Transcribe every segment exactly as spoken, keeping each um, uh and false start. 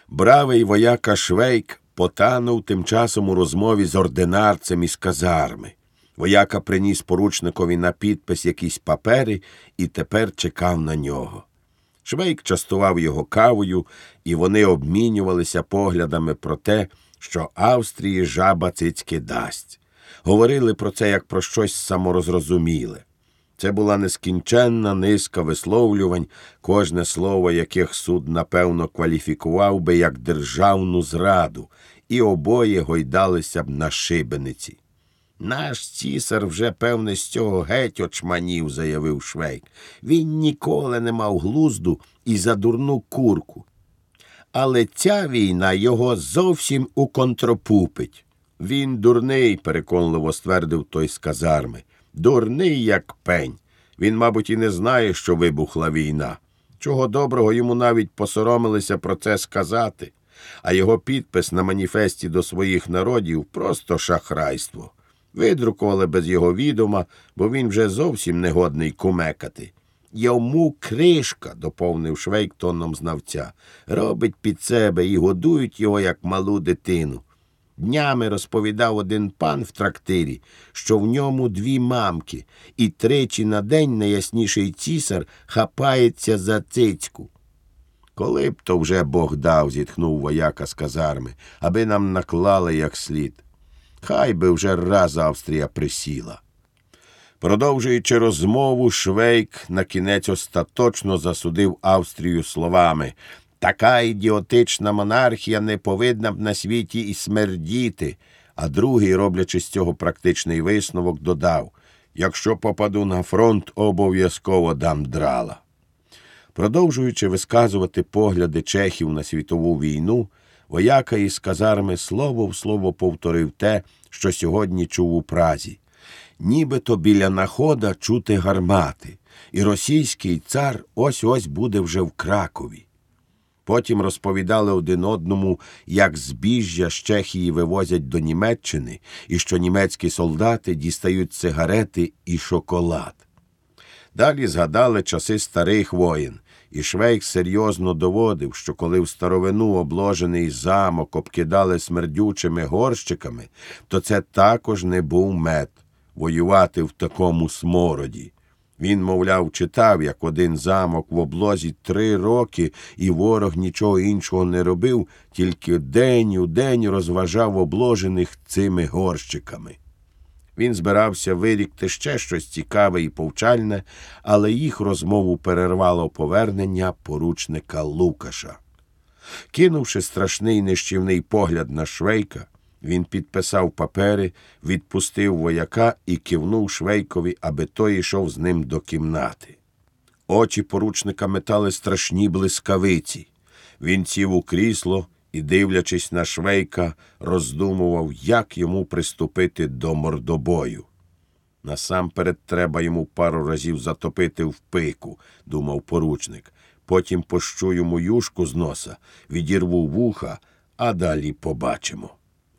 Бравий вояка Швейк потанув тим часом у розмові з ординарцем із казарми. Вояка приніс поручникові на підпис якісь папери і тепер чекав на нього. Швейк частував його кавою, і вони обмінювалися поглядами про те, що Австрії жаба цицьки дасть. Говорили про це як про щось саморозрозуміле. Це була нескінченна низка висловлювань, кожне слово яких суд, напевно, кваліфікував би як державну зраду, і обоє гойдалися б на шибениці. «Наш цісар вже, певне, з цього геть очманів», – заявив Швейк. «Він ніколи не мав глузду і за дурну курку. Але ця війна його зовсім уконтропупить». «Він дурний», – переконливо ствердив той з казарми. «Дурний, як пень. Він, мабуть, і не знає, що вибухла війна. Чого доброго йому навіть посоромилися про це сказати. А його підпис на маніфесті до своїх народів – просто шахрайство. Видрукували без його відома, бо він вже зовсім негодний кумекати». «Йому кришка», – доповнив Швейк тоном знавця. «Робить під себе і годують його, як малу дитину. Днями розповідав один пан в трактирі, що в ньому дві мамки, і тричі на день найясніший цісар хапається за цицьку». «Коли б то вже Бог дав», – зітхнув вояка з казарми, – «аби нам наклали як слід. Хай би вже раз Австрія присіла». Продовжуючи розмову, Швейк накінець остаточно засудив Австрію словами: «Така ідіотична монархія не повинна б на світі і смердіти», а другий, роблячи з цього практичний висновок, додав: «Якщо попаду на фронт, обов'язково дам драла». Продовжуючи висказувати погляди чехів на світову війну, вояка із казарми слово в слово повторив те, що сьогодні чув у Празі. Нібито біля Находа чути гармати, і російський цар ось-ось буде вже в Кракові. Потім розповідали один одному, як збіжжя з Чехії вивозять до Німеччини, і що німецькі солдати дістають сигарети і шоколад. Далі згадали часи старих воєн, і Швейк серйозно доводив, що коли в старовину обложений замок обкидали смердючими горщиками, то це також не був мед – воювати в такому смороді. Він, мовляв, читав, як один замок в облозі три роки, і ворог нічого іншого не робив, тільки день у день розважав обложених цими горщиками. Він збирався вирікти ще щось цікаве і повчальне, але їх розмову перервало повернення поручника Лукаша. Кинувши страшний нищівний погляд на Швейка, він підписав папери, відпустив вояка і кивнув Швейкові, аби той йшов з ним до кімнати. Очі поручника метали страшні блискавиці. Він сів у крісло і, дивлячись на Швейка, роздумував, як йому приступити до мордобою. «Насамперед треба йому пару разів затопити в пику», – думав поручник. «Потім пощу йому юшку з носа, відірву вуха, а далі побачимо».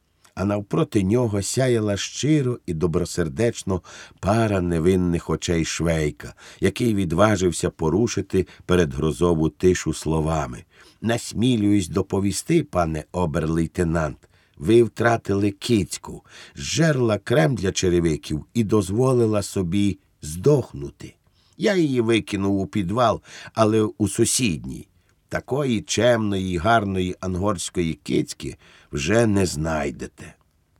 А навпроти нього сяяла щиро і добросердечно пара невинних очей Швейка, який відважився порушити передгрозову тишу словами: «Насмілююсь доповісти, пане обер-лейтенант, ви втратили кицьку, зжерла крем для черевиків і дозволила собі здохнути. Я її викинув у підвал, але у сусідній. Такої чемної й гарної ангорської кицьки вже не знайдете».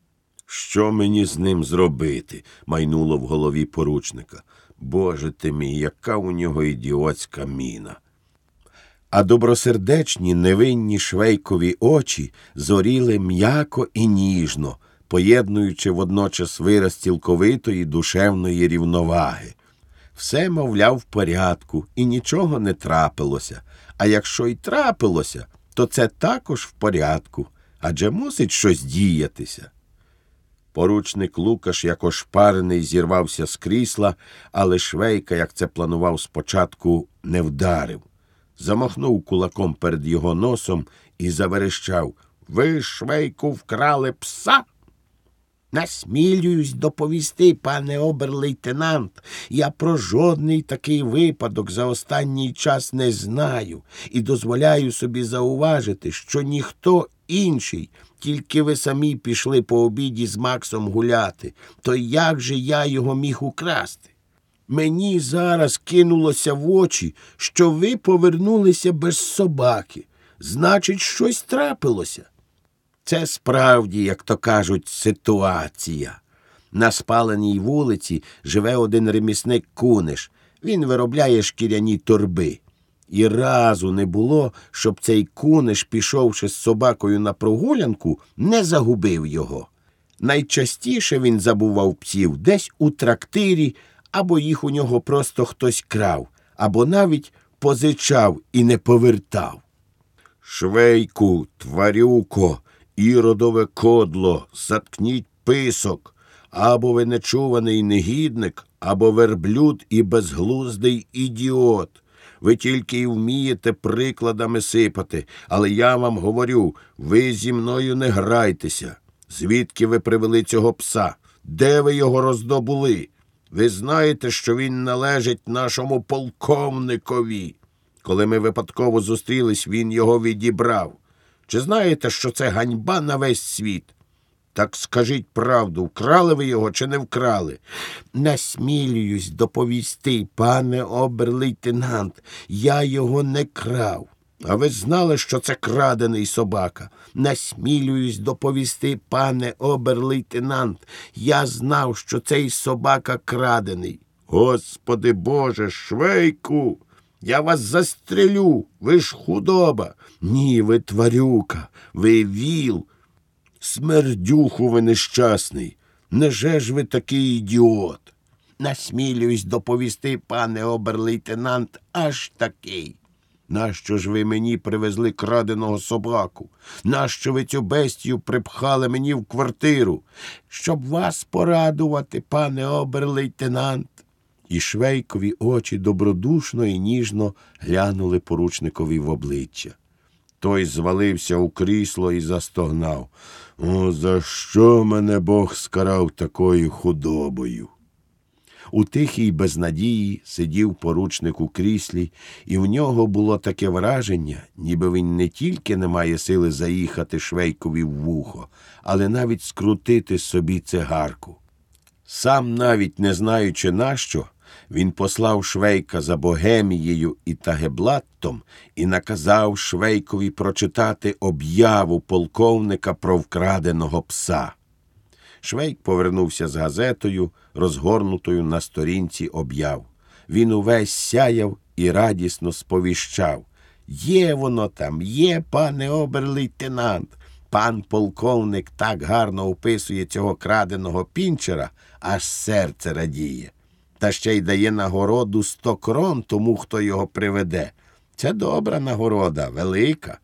«Що мені з ним зробити?» – майнуло в голові поручника. «Боже ти мій, яка у нього ідіотська міна!» А добросердечні, невинні Швейкові очі зоріли м'яко і ніжно, поєднуючи водночас вираз цілковитої душевної рівноваги. Все, мовляв, в порядку, і нічого не трапилося. А якщо й трапилося, то це також в порядку, адже мусить щось діятися. Поручник Лукаш, як ошпарений, зірвався з крісла, але Швейка, як це планував спочатку, не вдарив. Замахнув кулаком перед його носом і заверещав: «Ви, Швейку, вкрали пса!» Насмілююсь доповісти, пане обер-лейтенант, я про жодний такий випадок за останній час не знаю і дозволяю собі зауважити, що ніхто інший, тільки ви самі пішли по обіді з Максом гуляти, то як же я його міг украсти? Мені зараз кинулося в очі, що ви повернулися без собаки. Значить, щось трапилося. Це справді, як то кажуть, ситуація. На спаленій вулиці живе один ремісник Куниш. Він виробляє шкіряні торби. І разу не було, щоб цей Куниш, пішовши з собакою на прогулянку, не загубив його. Найчастіше він забував псів десь у трактирі, або їх у нього просто хтось крав, або навіть позичав і не повертав. Швейку, тварюко, іродове кодло, заткніть писок, або ви нечуваний негідник, або верблюд і безглуздий ідіот. Ви тільки й вмієте прикладами сипати, але я вам говорю, ви зі мною не грайтеся. Звідки ви привели цього пса? Де ви його роздобули? Ви знаєте, що він належить нашому полковникові. Коли ми випадково зустрілись, він його відібрав. Чи знаєте, що це ганьба на весь світ? Так скажіть правду, вкрали ви його чи не вкрали? Насмілююсь доповісти, пане обер-лейтенант, я його не крав. А ви знали, що це крадений собака? Насмілююсь доповісти, пане обер-лейтенант, я знав, що цей собака крадений. Господи Боже, Швейку! Я вас застрелю, ви ж худоба. Ні, ви тварюка, ви віл. Смердюху ви нещасний. Неже ж ви такий ідіот? Насмілююсь доповісти, пане обер-лейтенант, аж такий. Нащо ж ви мені привезли краденого собаку? Нащо ви цю бестію припхали мені в квартиру? Щоб вас порадувати, пане обер-лейтенант. І Швейкові очі добродушно і ніжно глянули поручникові в обличчя. Той звалився у крісло і застогнав. О, за що мене Бог скарав такою худобою? У тихій безнадії сидів поручник у кріслі, і в нього було таке враження, ніби він не тільки не має сили заїхати Швейкові в вухо, але навіть скрутити собі цигарку. Сам навіть не знаючи нащо, він послав Швейка за Богемією і Тагеблаттом і наказав Швейкові прочитати об'яву полковника про вкраденого пса. Швейк повернувся з газетою, розгорнутою на сторінці об'яв. Він увесь сяяв і радісно сповіщав. Є воно там, є, пане обер-лейтенант. Пан полковник так гарно описує цього краденого пінчера, аж серце радіє. Та ще й дає нагороду сто крон тому, хто його приведе. Це добра нагорода, велика.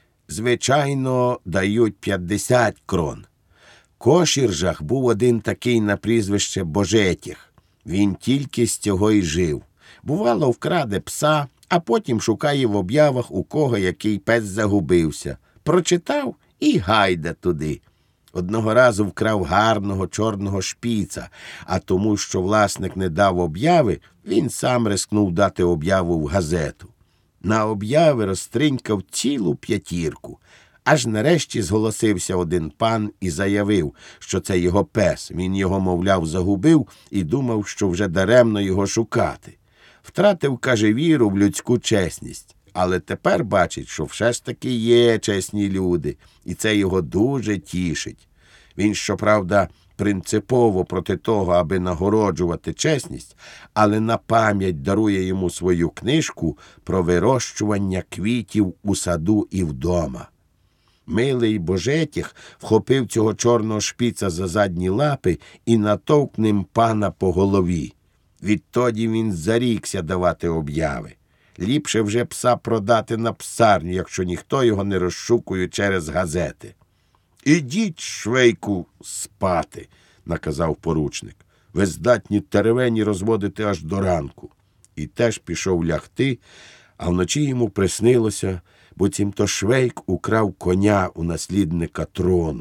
Звичайно, дають п'ятдесят крон. В Кошіржах був один такий на прізвище Божетіх. Він тільки з цього й жив. Бувало, вкраде пса, а потім шукає в об'явах, у кого який пес загубився. Прочитав і гайда туди. Одного разу вкрав гарного чорного шпіца, а тому, що власник не дав об'яви, він сам рискнув дати об'яву в газету. На об'яви розтринькав цілу п'ятірку. Аж нарешті зголосився один пан і заявив, що це його пес. Він його, мовляв, загубив і думав, що вже даремно його шукати. Втратив, каже, віру в людську чесність. Але тепер бачить, що все ж таки є чесні люди, і це його дуже тішить. Він, щоправда, принципово проти того, аби нагороджувати чесність, але на пам'ять дарує йому свою книжку про вирощування квітів у саду і вдома. Милий Божетіх вхопив цього чорного шпіца за задні лапи і натовк ним пана по голові. Відтоді він зарікся давати об'яви. Ліпше вже пса продати на псарню, якщо ніхто його не розшукує через газети. «Ідіть, Швейку, спати», – наказав поручник. «Ви здатні теревені розводити аж до ранку». І теж пішов лягти, а вночі йому приснилося, буцімто Швейк украв коня у наслідника трону.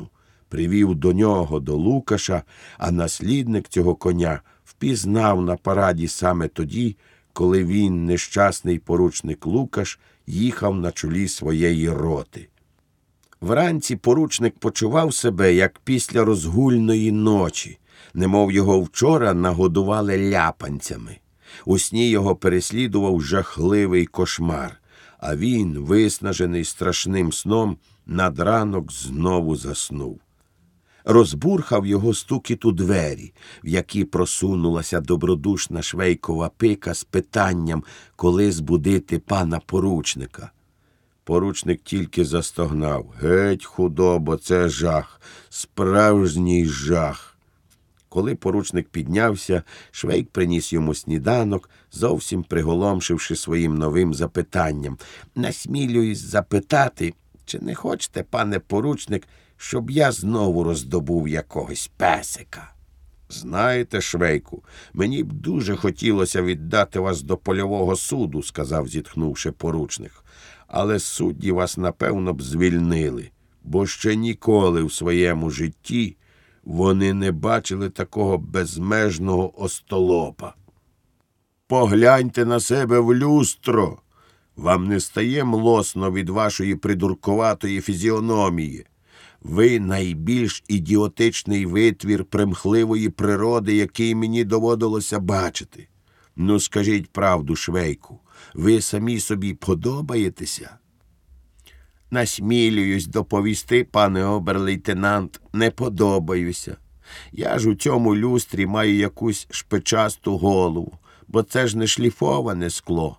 привів до нього, до Лукаша, а наслідник цього коня впізнав на параді саме тоді, коли він, нещасний поручник Лукаш, їхав на чолі своєї роти. Вранці поручник почував себе, як після розгульної ночі, немов його вчора нагодували ляпанцями. У сні його переслідував жахливий кошмар, а він, виснажений страшним сном, над ранок знову заснув. Розбурхав його стукіт у двері, в які просунулася добродушна швейкова пика з питанням, коли збудити пана поручника. Поручник тільки застогнав: «Геть, худобо, це жах, справжній жах». Коли поручник піднявся, швейк приніс йому сніданок, зовсім приголомшивши своїм новим запитанням. «Насмілююсь запитати, чи не хочете, пане поручник, щоб я знову роздобув якогось песика?» «Знаєте, швейку, мені б дуже хотілося віддати вас до польового суду», – сказав, зітхнувши поручник. «Але судді вас, напевно, б звільнили, бо ще ніколи в своєму житті вони не бачили такого безмежного остолопа. Погляньте на себе в люстро. Вам не стає млосно від вашої придуркуватої фізіономії. Ви найбільш ідіотичний витвір примхливої природи, який мені доводилося бачити. Ну, скажіть правду, швейку, ви самі собі подобаєтеся?» «Насмілююсь доповісти, пане обер-лейтенант, не подобаюся. Я ж у цьому люстрі маю якусь шпичасту голову, бо це ж не шліфоване скло.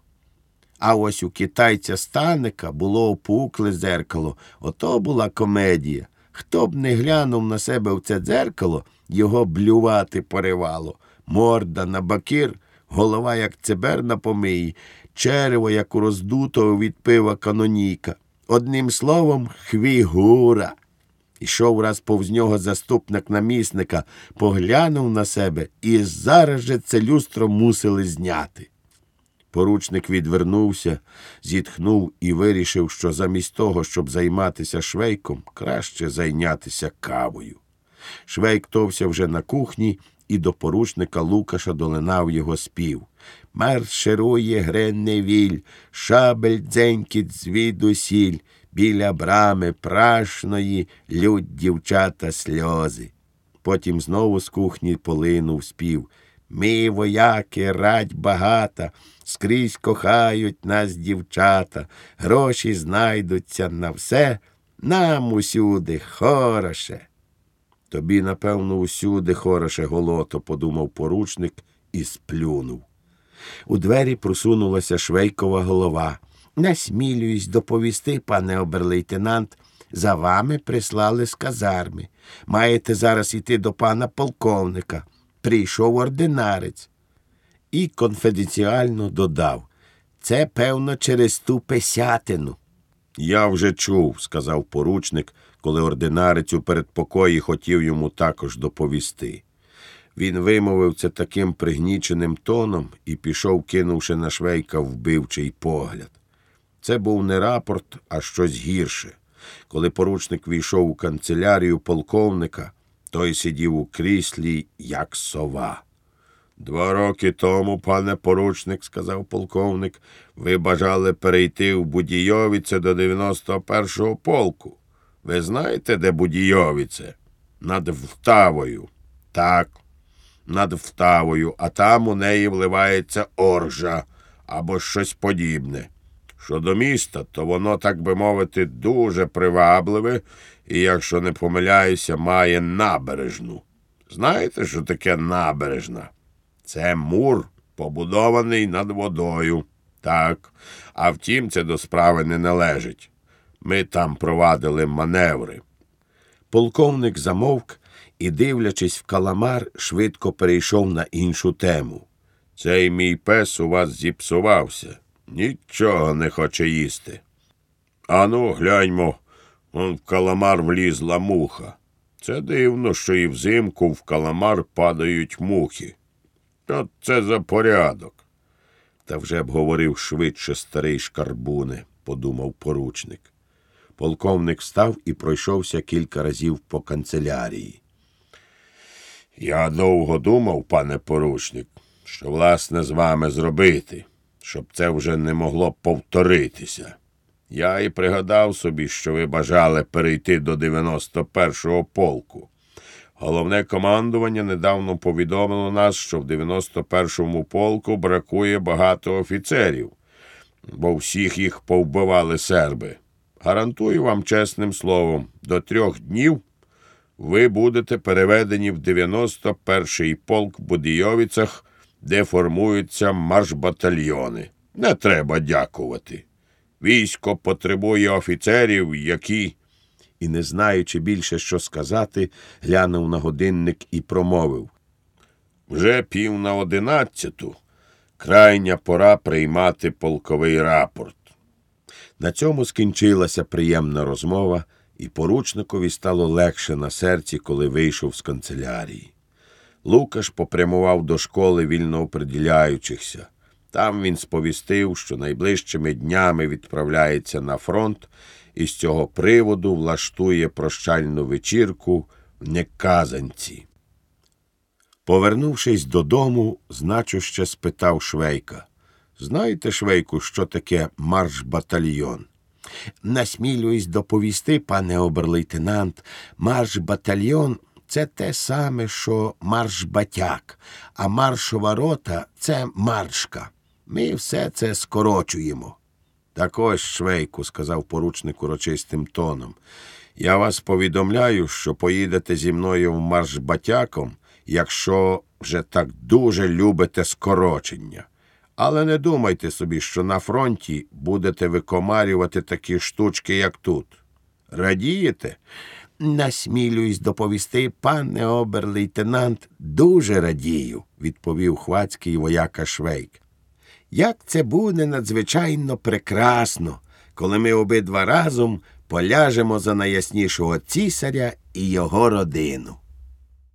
А ось у китайця Станика було опукле дзеркало, ото була комедія. Хто б не глянув на себе в це дзеркало, його блювати поривало. Морда на бакир, голова як цибер на помиї, черево як у роздутого від пива каноніка. Одним словом, хвігура». Ішов раз повз нього заступник намісника, поглянув на себе, і зараз же це люстро мусили зняти. Поручник відвернувся, зітхнув і вирішив, що замість того, щоб займатися швейком, краще зайнятися кавою. Швейк товся вже на кухні, і до поручника Лукаша долинав його спів. «Марширує Гренневіль, шабель дзенькіт звідусіль, біля брами прашної лють дівчата сльози». Потім знову з кухні полинув спів. «Ми, вояки, радь багата, скрізь кохають нас дівчата, гроші знайдуться на все, нам усюди хороше». «Тобі, напевно, усюди хороше, голото», – подумав поручник і сплюнув. У двері просунулася швейкова голова. «Насмілююсь доповісти, пане обер-лейтенант, за вами прислали з казарми. Маєте зараз йти до пана полковника. Прийшов ординарець». І конфіденціально додав: «Це, певно, через ту песятину». «Я вже чув», – сказав поручник, коли ординарець у передпокої хотів йому також доповісти. Він вимовив це таким пригніченим тоном і пішов, кинувши на швейка вбивчий погляд. Це був не рапорт, а щось гірше. Коли поручник війшов у канцелярію полковника, той сидів у кріслі, як сова. «Два роки тому, пане поручник, – сказав полковник, – ви бажали перейти в Будійовіце до дев'яносто першого полку. Ви знаєте, де Будійовіце? Над Втавою». «Так, над Втавою, а там у неї вливається Оржа або щось подібне. Щодо міста, то воно, так би мовити, дуже привабливе і, якщо не помиляюся, має набережну. Знаєте, що таке набережна? Це мур, побудований над водою. Так, а втім, це до справи не належить. Ми там провадили маневри». Полковник замовк і, дивлячись в каламар, швидко перейшов на іншу тему. «Цей мій пес у вас зіпсувався. Нічого не хоче їсти. Ану, гляньмо, он в каламар влізла муха. Це дивно, що і взимку в каламар падають мухи. От це за порядок». «Та вже б говорив швидше, старий шкарбуне», – подумав поручник. Полковник встав і пройшовся кілька разів по канцелярії. Я довго думав, пане поручник, що, власне, з вами зробити, щоб це вже не могло повторитися. Я і пригадав собі, що ви бажали перейти до дев'яносто першого полку. Головне командування недавно повідомило нас, що в дев'яносто першому полку бракує багато офіцерів, бо всіх їх повбивали серби. Гарантую вам чесним словом, до трьох днів ви будете переведені в дев'яносто перший полк в Будійовицях, де формуються маршбатальйони. Не треба дякувати. Військо потребує офіцерів, які... І, не знаючи більше, що сказати, глянув на годинник і промовив. Вже пів на одинадцяту. Крайня пора приймати полковий рапорт. На цьому скінчилася приємна розмова, і поручникові стало легше на серці, коли вийшов з канцелярії. Лукаш попрямував до школи вільнооприділяючихся. Там він сповістив, що найближчими днями відправляється на фронт і з цього приводу влаштує прощальну вечірку в Неказанці. Повернувшись додому, значуще спитав Швейка. Знаєте, Швейку, що таке марш-батальйон? Насмілююсь доповісти, пане обер-лейтенант, марш-батальйон – це те саме, що марш-батяк, а маршова рота – це маршка. Ми все це скорочуємо. Так ось, Швейку, сказав поручник урочистим тоном, я вас повідомляю, що поїдете зі мною в марш-батяком, якщо вже так дуже любите скорочення. Але не думайте собі, що на фронті будете викомарювати такі штучки, як тут. Радієте? Насмілююсь доповісти, пане обер-лейтенант, дуже радію, відповів хвацький вояка Швейк. Як це буде надзвичайно прекрасно, коли ми обидва разом поляжемо за найяснішого цісаря і його родину.